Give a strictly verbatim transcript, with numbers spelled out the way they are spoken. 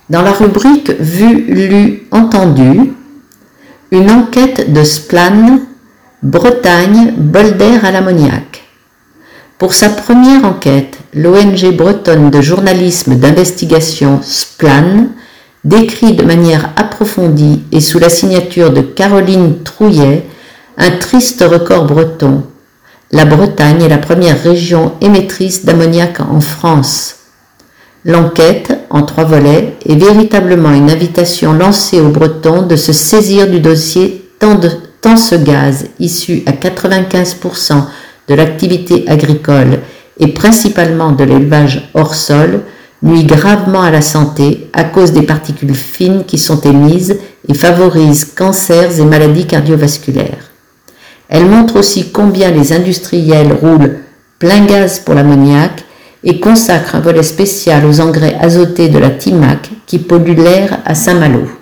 Dans la rubrique Vu, lu, entendu, une enquête de Splan, Bretagne, bol d'air à l'ammoniac. Pour sa première enquête, l'O N G bretonne de journalisme d'investigation Splan décrit de manière approfondie et sous la signature de Caroline Trouillet un triste record breton. La Bretagne est la première région émettrice d'ammoniac en France. L'enquête, en trois volets, est véritablement une invitation lancée aux Bretons de se saisir du dossier tant, de, tant ce gaz, issu à quatre-vingt-quinze pour cent de l'activité agricole et principalement de l'élevage hors sol, nuit gravement à la santé à cause des particules fines qui sont émises et favorise cancers et maladies cardiovasculaires. Elle montre aussi combien les industriels roulent plein gaz pour l'ammoniac et consacre un volet spécial aux engrais azotés de la Timac qui polluent l'air à Saint-Malo.